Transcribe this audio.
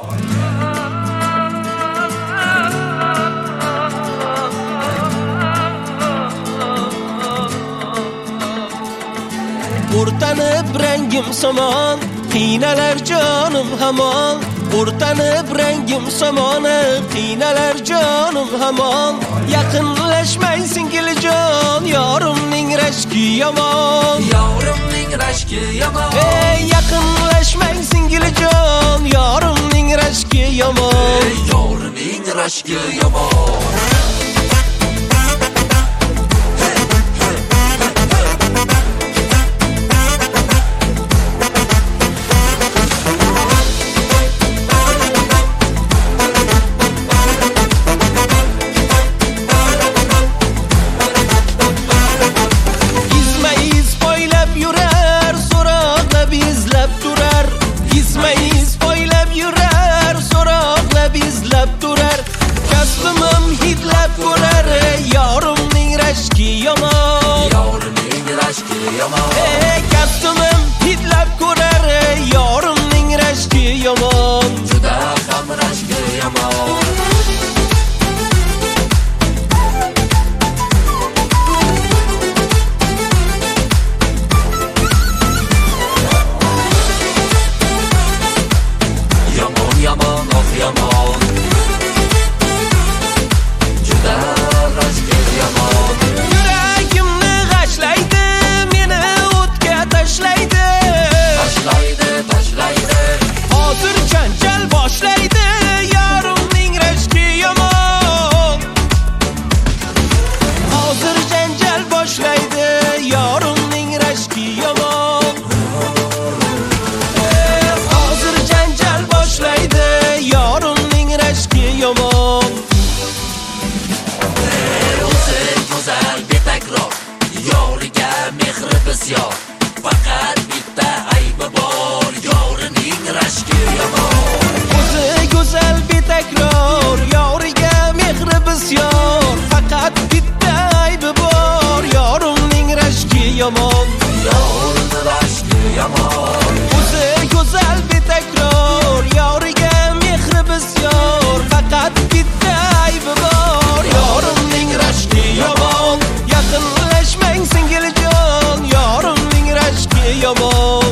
O'rtanib rangim somon, qiynalar jonim hamon. O'rtanib rangim somon, qiynalar jonim hamon. Yaqinlashmay singiljon, yorimning rashki yomon. Yorimning rashki yomon. Ey yaqinlashmay singiljon, yorimning rashki yomon. Yorimning rashki yomon. Kastumim hidlab ko'rar, yorimning rashki yomon. Juda ham rashki yomon. Yomon yomon, oh yomon. Juda rashki yomon. Yuragimni g'ashlaydi, meni o'tga tashlaydi. Tashlaydi. Hozir janjal boshlaydi, yorimning rashki yomon. Hozir janjal boshlaydi, yorimning rashki yomon. Hozir janjal boshlaydi, yorimning rashki yomon. O'zi go'zal betakror, yoriga mehri bisyor. Faqat bitta aybi bor, yorining rashki yomon. O'zi go'zal betakror, yoriga mehri bisyor. Faqat bitta aybi bor, yorimning rashki yomon. Yoring rashki yomon. O'zi go'zal betakror, yoriga mehri bisyor. Faqat bitta aybi bor, yorimning rashki yomon. Yaqinlashmang singiljon, yorimning rashki yomon.